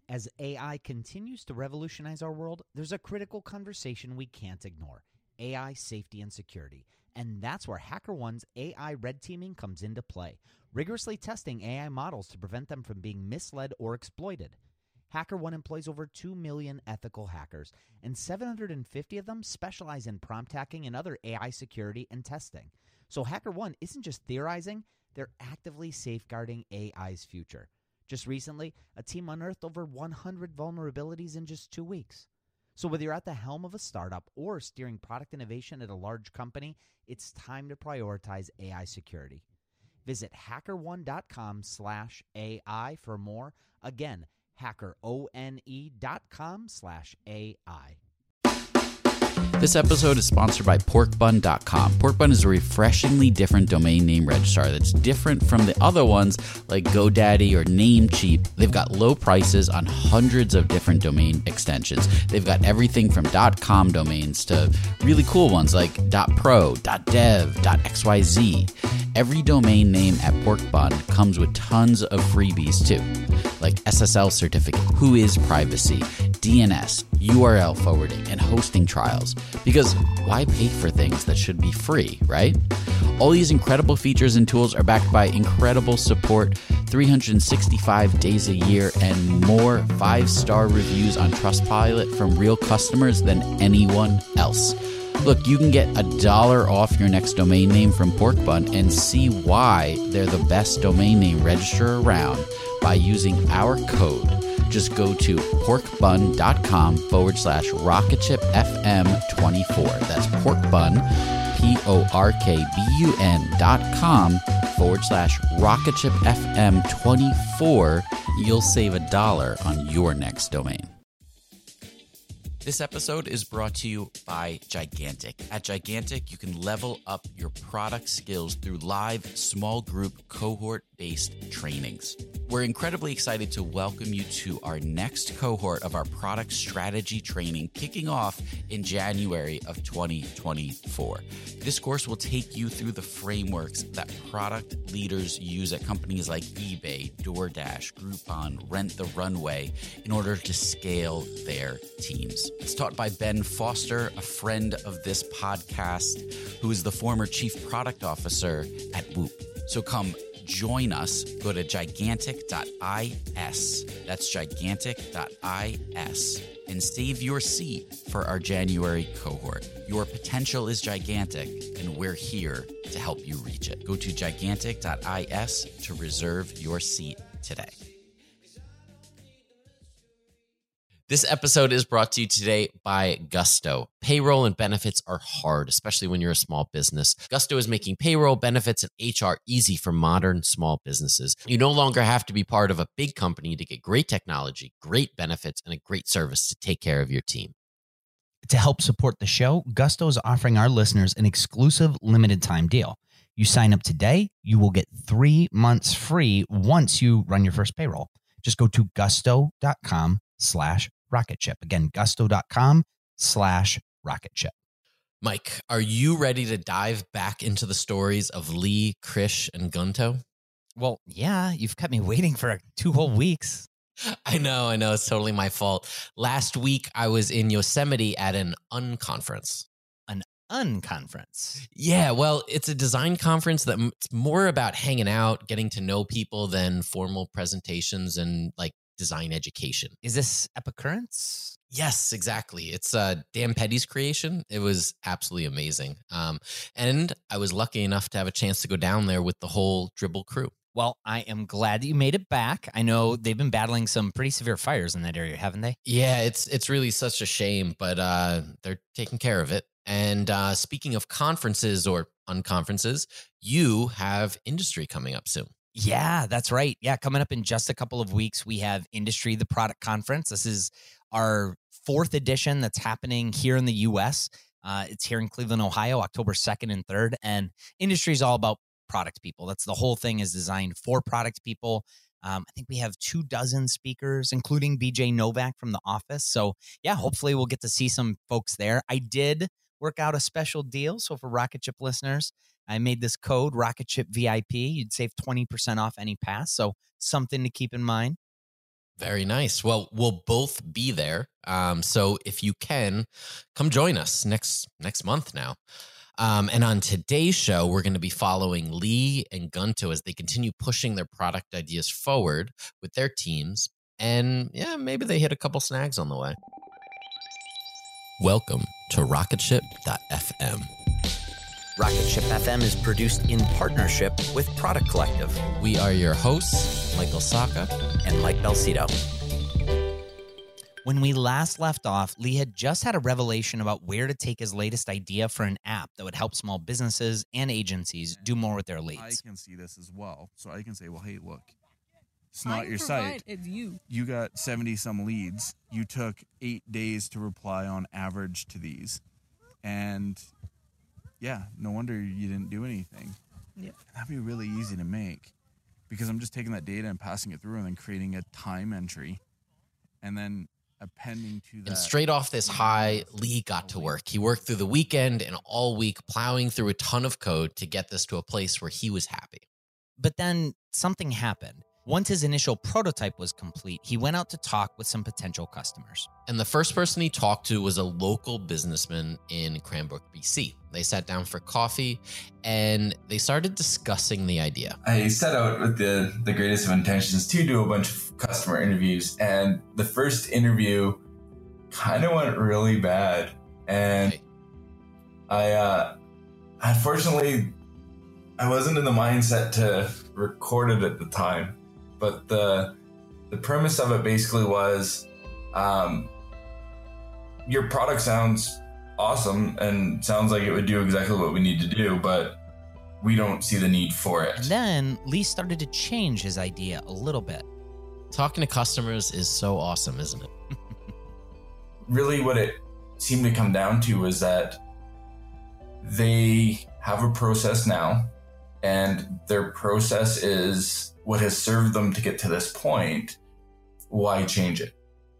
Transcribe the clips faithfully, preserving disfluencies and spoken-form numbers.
As A I continues to revolutionize our world, there's a critical conversation we can't ignore: A I safety and security. And that's where HackerOne's A I red teaming comes into play, rigorously testing A I models to prevent them from being misled or exploited. HackerOne employs over two million ethical hackers, and seven hundred fifty of them specialize in prompt hacking and other A I security and testing. So HackerOne isn't just theorizing, they're actively safeguarding A I's future. Just recently, a team unearthed over one hundred vulnerabilities in just two weeks. So whether you're at the helm of a startup or steering product innovation at a large company, it's time to prioritize A I security. Visit hackerone.com slash AI for more. Again, hackerone.com slash AI. This episode is sponsored by pork bun dot com. Porkbun is a refreshingly different domain name registrar that's different from the other ones like GoDaddy or Namecheap. They've got low prices on hundreds of different domain extensions. They've got everything from .com domains to really cool ones like .pro, .dev, .xyz. Every domain name at Porkbun comes with tons of freebies too, like S S L certificate, Whois privacy, D N S, U R L forwarding, and hosting trials. Because why pay for things that should be free, right? All these incredible features and tools are backed by incredible support, three hundred sixty-five days a year, and more five-star reviews on Trustpilot from real customers than anyone else. Look, you can get a dollar off your next domain name from Porkbun and see why they're the best domain name registrar around by using our code. Just go to porkbun.com forward slash rocketshipfm24. That's porkbun, P-O-R-K-B-U-N dot com forward slash rocketshipfm24. You'll save a dollar on your next domain. This episode is brought to you by Gigantic. At Gigantic, you can level up your product skills through live small group cohort-based trainings. We're incredibly excited to welcome you to our next cohort of our product strategy training kicking off in January of twenty twenty-four. This course will take you through the frameworks that product leaders use at companies like eBay, DoorDash, Groupon, Rent the Runway in order to scale their teams. It's taught by Ben Foster, a friend of this podcast, who is the former chief product officer at Whoop. So come join us. Go to gigantic dot is. That's gigantic dot is and save your seat for our January cohort. Your potential is gigantic, and we're here to help you reach it. Go to gigantic dot is to reserve your seat today. This episode is brought to you today by Gusto. Payroll and benefits are hard, especially when you're a small business. Gusto is making payroll, benefits, and H R easy for modern small businesses. You no longer have to be part of a big company to get great technology, great benefits, and a great service to take care of your team. To help support the show, Gusto is offering our listeners an exclusive limited time deal. You sign up today, you will get three months free once you run your first payroll. Just go to gusto.com slash rocket ship. Again, gusto.com slash rocket ship. Mike, are you ready to dive back into the stories of Lee, Krish, and Gunto? Well, yeah, you've kept me waiting for two whole weeks. I know, I know. It's totally my fault. Last week, I was in Yosemite at an unconference. An unconference? Yeah, well, it's a design conference that's more about hanging out, getting to know people than formal presentations and like design education. Is this Epicurrence? Yes, exactly. It's uh, Dan Petty's creation. It was absolutely amazing. Um, and I was lucky enough to have a chance to go down there with the whole Dribbble crew. Well, I am glad that you made it back. I know they've been battling some pretty severe fires in that area, haven't they? Yeah, it's it's really such a shame, but uh, they're taking care of it. And uh, speaking of conferences or unconferences, you have Industry coming up soon. Yeah, that's right. Yeah, coming up in just a couple of weeks, we have Industry, the product conference. This is our fourth edition that's happening here in the U S. Uh, it's here in Cleveland, Ohio, October second and third. And Industry is all about product people. That's the whole thing is designed for product people. Um, I think we have two dozen speakers, including B J Novak from The Office. So yeah, hopefully we'll get to see some folks there. I did work out a special deal. So for Rocket Ship listeners, I made this code Rocket Ship V I P. You'd save twenty percent off any pass. So something to keep in mind. Very nice. Well, we'll both be there. Um, so if you can, come join us next next month now. Um, and on today's show, we're going to be following Lee and Gunto as they continue pushing their product ideas forward with their teams. And yeah, maybe they hit a couple snags on the way. Welcome to rocketship dot f m. Rocketship F M is produced in partnership with Product Collective. We are your hosts, Michael Saka and Mike Belcito. When we last left off, Lee had just had a revelation about where to take his latest idea for an app that would help small businesses and agencies do more with their leads. I can see this as well. So I can say, well, hey, look, it's not your site. It's you. You got seventy some leads. You took eight days to reply on average to these. And yeah, no wonder you didn't do anything. Yeah. That'd be really easy to make because I'm just taking that data and passing it through and then creating a time entry and then appending to that. And straight off this high, Lee got to work. He worked through the weekend and all week plowing through a ton of code to get this to a place where he was happy. But then something happened. Once his initial prototype was complete, he went out to talk with some potential customers. And the first person he talked to was a local businessman in Cranbrook, B C. They sat down for coffee and they started discussing the idea. I set out with the, the greatest of intentions to do a bunch of customer interviews. And the first interview kind of went really bad. And Okay. I, uh, unfortunately, I wasn't in the mindset to record it at the time. But the the premise of it basically was, um, your product sounds awesome and sounds like it would do exactly what we need to do, but we don't see the need for it. And then Lee started to change his idea a little bit. Talking to customers is so awesome, isn't it? Really what it seemed to come down to was that they have a process now, and their process is what has served them to get to this point. Why change it?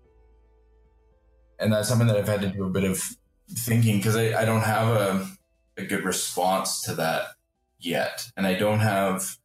And that's something that I've had to do a bit of thinking because I, I don't have a, a good response to that yet. And I don't have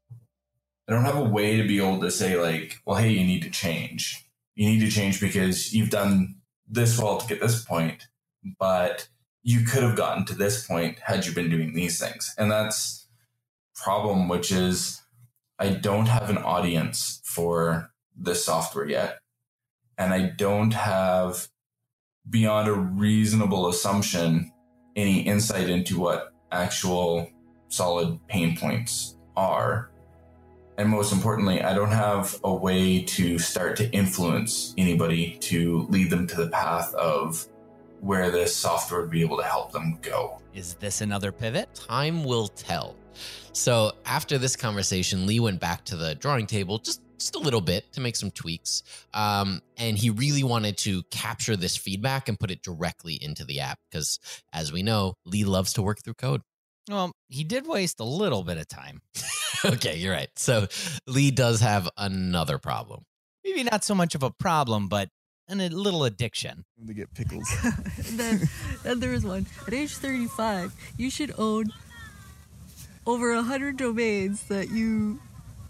I don't have a way to be able to say like, well, hey, you need to change. You need to change because you've done this well to get this point, but you could have gotten to this point had you been doing these things. And that's problem, which is I don't have an audience for this software yet. And I don't have, beyond a reasonable assumption, any insight into what actual solid pain points are. And most importantly, I don't have a way to start to influence anybody to lead them to the path of where this software would be able to help them go. Is this another pivot? Time will tell. So after this conversation, Lee went back to the drawing table just, just a little bit to make some tweaks. Um, and he really wanted to capture this feedback and put it directly into the app because, as we know, Lee loves to work through code. Well, he did waste a little bit of time. Okay, you're right. So Lee does have another problem. Maybe not so much of a problem, but an, a little addiction. To get pickles. And then, then there was one. At age thirty-five, you should own over a hundred domains that you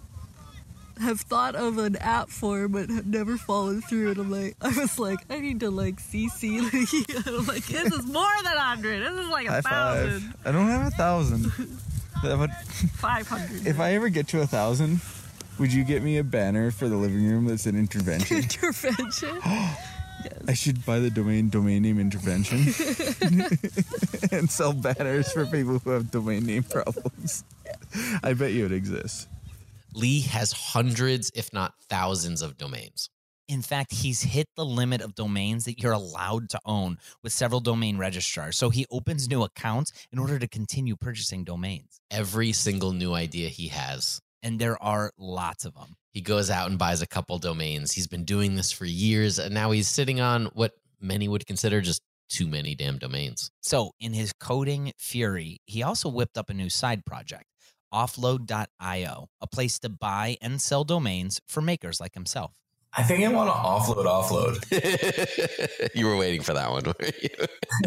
have thought of an app for but have never fallen through. And I'm like, I was like, I need to like C C. I'm like, this is more than a hundred. This is like a High thousand. five. I don't have a thousand. But Five hundred. if I ever get to a thousand, would you get me a banner for the living room that's an intervention? Intervention. I should buy the domain domain name intervention and sell banners for people who have domain name problems. I bet you it exists. Lee has hundreds, if not thousands, of domains. In fact, he's hit the limit of domains that you're allowed to own with several domain registrars. So he opens new accounts in order to continue purchasing domains. Every single new idea he has, And there are lots of them. he goes out and buys a couple domains. He's been doing this for years, and now he's sitting on what many would consider just too many damn domains. So in his coding fury, he also whipped up a new side project, offload dot io, a place to buy and sell domains for makers like himself. I think I want to offload, offload. You were waiting for that one, weren't you?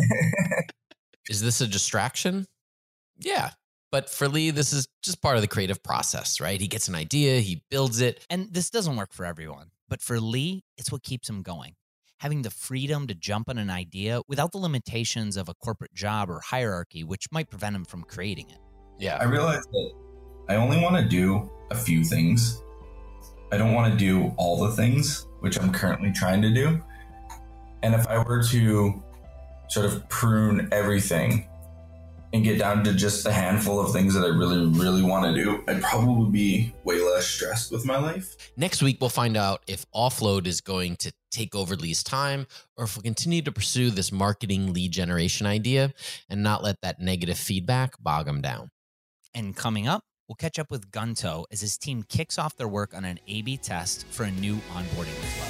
Is this a distraction? Yeah. But for Lee, this is just part of the creative process, right? He gets an idea, he builds it. And this doesn't work for everyone. But for Lee, it's what keeps him going. Having the freedom to jump on an idea without the limitations of a corporate job or hierarchy, which might prevent him from creating it. Yeah. I realized that I only want to do a few things. I don't want to do all the things, which I'm currently trying to do. And if I were to sort of prune everything and get down to just a handful of things that I really, really want to do, I'd probably be way less stressed with my life. Next week, we'll find out if offload is going to take over Lee's time or if we'll continue to pursue this marketing lead generation idea and not let that negative feedback bog him down. And coming up, we'll catch up with Gunto as his team kicks off their work on an A B test for a new onboarding flow.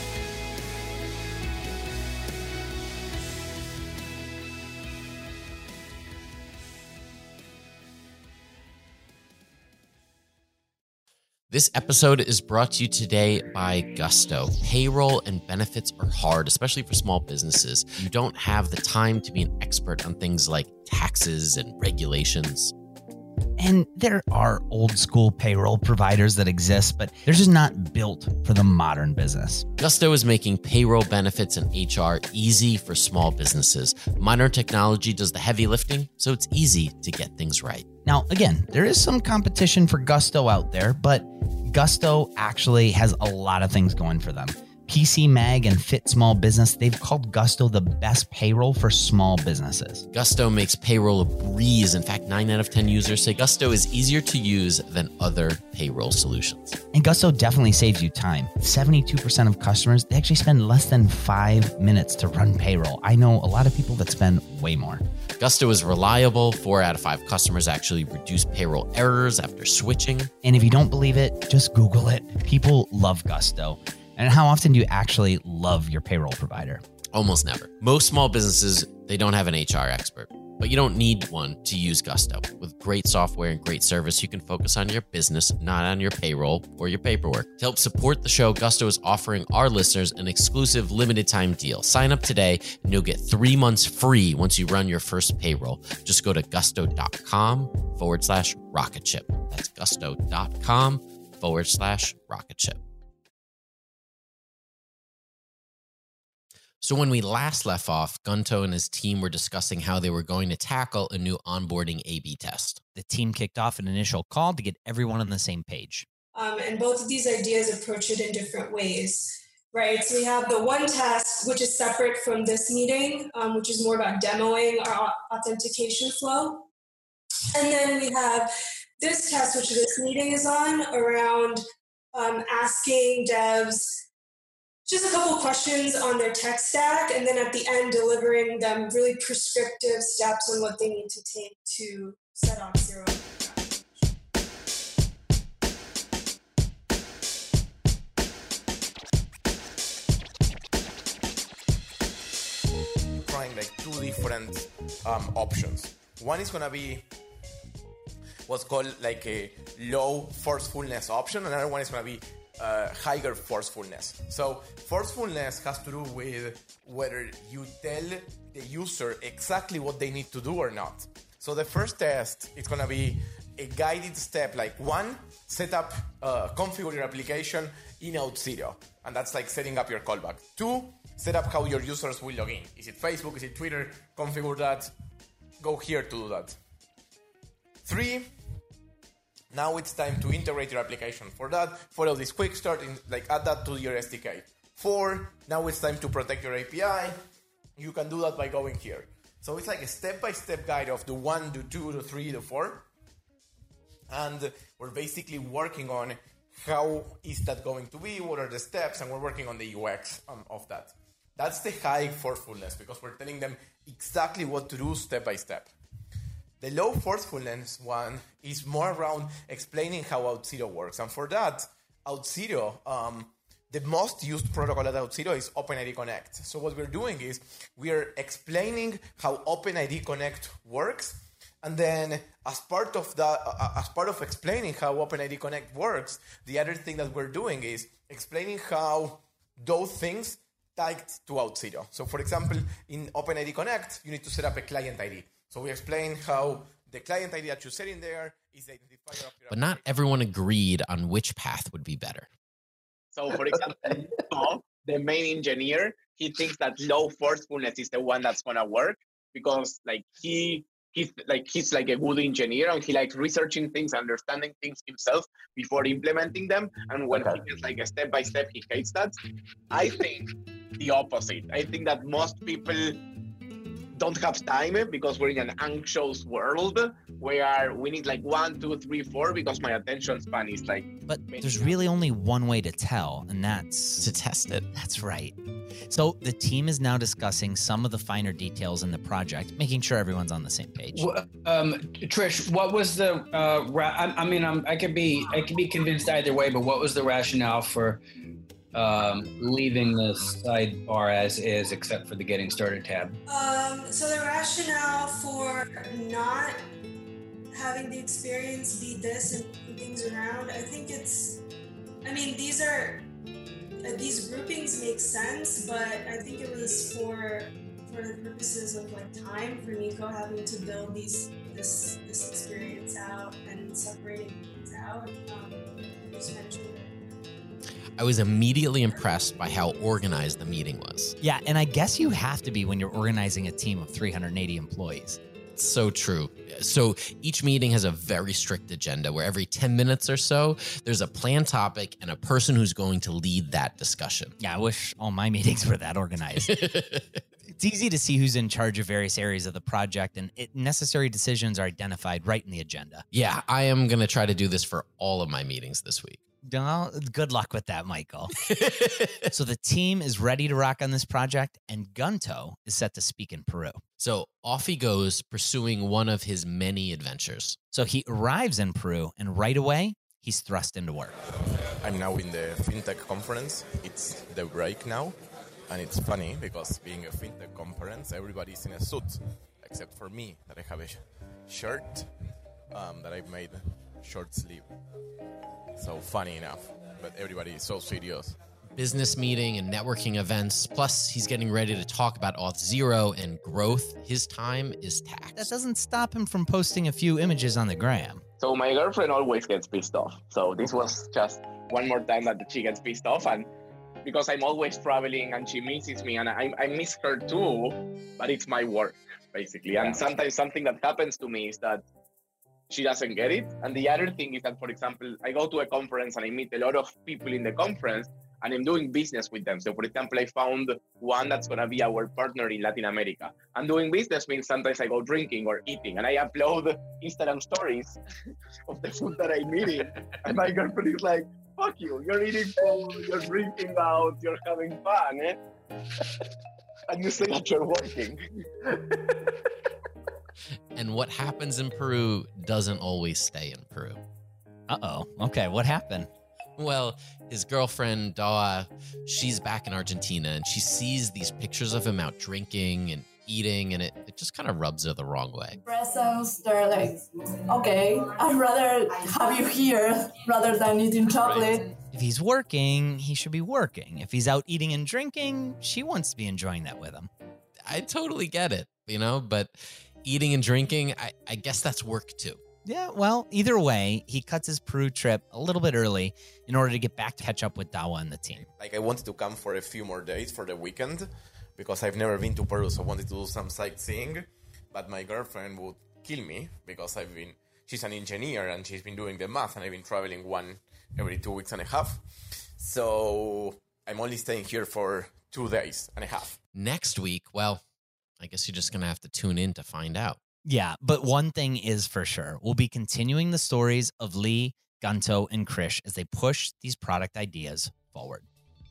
This episode is brought to you today by Gusto. Payroll and benefits are hard, especially for small businesses. You don't have the time to be an expert on things like taxes and regulations. And there are old school payroll providers that exist, but they're just not built for the modern business. Gusto is making payroll, benefits, and H R easy for small businesses. Modern technology does the heavy lifting, so it's easy to get things right. Now, again, there is some competition for Gusto out there, but Gusto actually has a lot of things going for them. P C Mag and Fit Small Business, they've called Gusto the best payroll for small businesses. Gusto makes payroll a breeze. In fact, nine out of ten users say Gusto is easier to use than other payroll solutions. And Gusto definitely saves you time. seventy-two percent of customers, they actually spend less than five minutes to run payroll. I know a lot of people that spend way more. Gusto is reliable. Four out of five customers actually reduce payroll errors after switching. And if you don't believe it, just Google it. People love Gusto. And how often do you actually love your payroll provider? Almost never. Most small businesses, they don't have an H R expert, but you don't need one to use Gusto. With great software and great service, you can focus on your business, not on your payroll or your paperwork. To help support the show, Gusto is offering our listeners an exclusive limited time deal. Sign up today and you'll get three months free once you run your first payroll. Just go to gusto.com forward slash rocket ship. That's gusto.com forward slash rocket ship. So when we last left off, Gunto and his team were discussing how they were going to tackle a new onboarding A B test. The team kicked off an initial call to get everyone on the same page. Um, and both of these ideas approach it in different ways, right? So we have the one test, which is separate from this meeting, um, which is more about demoing our authentication flow. And then we have this test, which this meeting is on, around um, asking devs just a couple questions on their tech stack, and then at the end, delivering them really prescriptive steps on what they need to take to set off zero. Trying like two different um, options. One is gonna be what's called like a low forcefulness option. Another one is gonna be Uh, higher forcefulness. So forcefulness has to do with whether you tell the user exactly what they need to do or not. So the first test is going to be a guided step, like one, set up, uh, configure your application in Auth0, and that's like setting up your callback. Two, set up how your users will log in. Is it Facebook? Is it Twitter? Configure that. Go here to do that. Three, now it's time to integrate your application. For that, follow this quick start, and like add that to your S D K. Four, now it's time to protect your A P I. You can do that by going here. So it's like a step-by-step guide of the one, the two, the three, the four. And we're basically working on how is that going to be, what are the steps, and we're working on the U X um, of that. That's the high forcefulness, because we're telling them exactly what to do step by step. The low forcefulness one is more around explaining how Auth0 works. And for that, Auth0, um, the most used protocol at Auth0 is OpenID Connect. So what we're doing is we're explaining how OpenID Connect works. And then as part of that, uh, as part of explaining how OpenID Connect works, the other thing that we're doing is explaining how those things tied to Auth0. So for example, in OpenID Connect, you need to set up a client I D. So we explain how the client I D that you set in there is the identifier of your But not everyone agreed on which path would be better. So, for example, Paul, the main engineer, he thinks that low forcefulness is the one that's gonna work because, like, he he's like he's like a good engineer and he likes researching things, understanding things himself before implementing them. And when Okay. he gets like a step by step, he hates that. I think the opposite. I think that most people don't have time because we're in an anxious world where we need like one, two, three, four because my attention span is like. But there's really only one way to tell, and that's To test it. That's right. So the team is now discussing some of the finer details in the project, making sure everyone's on the same page. Wh- Um, Trish, what was the? Uh, ra- I, I mean, I'm, I could be, I could be convinced either way. But what was the rationale for um, leaving the sidebar as is, except for the getting started tab? Um, so the rationale for not having the experience be this and moving things around, I think it's, I mean, these are, uh, these groupings make sense, but I think it was for for the purposes of like time for Nico having to build these this this experience out and separating things out. Um, you just mentioned it. I was immediately impressed by how organized the meeting was. Yeah, and I guess you have to be when you're organizing a team of three hundred eighty employees. It's so true. So each meeting has a very strict agenda where every ten minutes or so, there's a planned topic and a person who's going to lead that discussion. Yeah, I wish all my meetings were that organized. It's easy to see who's in charge of various areas of the project, and it, necessary decisions are identified right in the agenda. Yeah, I am going to try to do this for all of my meetings this week. No, good luck with that, Michael. So the team is ready to rock on this project, and Gunto is set to speak in Peru. So off he goes, pursuing one of his many adventures. So he arrives in Peru, and right away, he's thrust into work. I'm now in the FinTech conference. It's the break now. And it's funny because being a FinTech conference, everybody's in a suit, except for me, that I have a sh- shirt um, that I've made short sleeve. So funny enough, but everybody is so serious. Business meeting and networking events. Plus, he's getting ready to talk about Auth Zero and growth. His time is taxed. That doesn't stop him from posting a few images on the gram. So my girlfriend always gets pissed off. So this was just one more time that she gets pissed off. And because I'm always traveling and she misses me and I, I miss her too, but it's my work, basically. And sometimes something that happens to me is that she doesn't get it. And the other thing is that, for example, I go to a conference and I meet a lot of people in the conference and I'm doing business with them. So, for example, I found one that's going to be our partner in Latin America. And doing business means sometimes I go drinking or eating and I upload Instagram stories of the food that I'm eating. And my girlfriend is like, fuck you, you're eating food, you're drinking out, you're having fun, eh? And you say that you're working. And what happens in Peru doesn't always stay in Peru. Uh-oh. Okay, what happened? Well, his girlfriend, Dawa, she's back in Argentina and she sees these pictures of him out drinking and eating, and it, it just kind of rubs her the wrong way. Presents, they're like, okay, I'd rather have you here rather than eating chocolate. Right. If he's working, he should be working. If he's out eating and drinking, she wants to be enjoying that with him. I totally get it, you know, but eating and drinking, I, I guess that's work too. Yeah, well, either way, he cuts his Peru trip a little bit early in order to get back to catch up with Dawa and the team. Like I wanted to come for a few more days for the weekend because I've never been to Peru, so I wanted to do some sightseeing. But my girlfriend would kill me because I've been, she's an engineer and she's been doing the math and I've been traveling one every two weeks and a half. So I'm only staying here for two days and a half. Next week, well, I guess you're just going to have to tune in to find out. Yeah, but one thing is for sure. We'll be continuing the stories of Lee, Gunto, and Krish as they push these product ideas forward.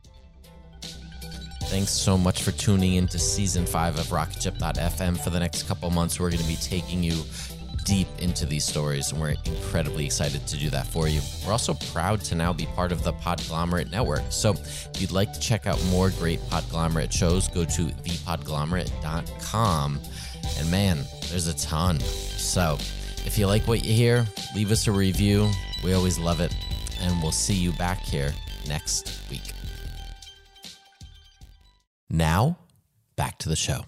Thanks so much for tuning into season five of Rocket Ship dot f m. For the next couple months, we're going to be taking you deep into these stories, and we're incredibly excited to do that for you. We're also proud to now be part of the Podglomerate Network. So if you'd like to check out more great Podglomerate shows, go to the podglomerate dot com. And man, there's a ton. So if you like what you hear, leave us a review. We always love it. And we'll see you back here next week. Now, back to the show.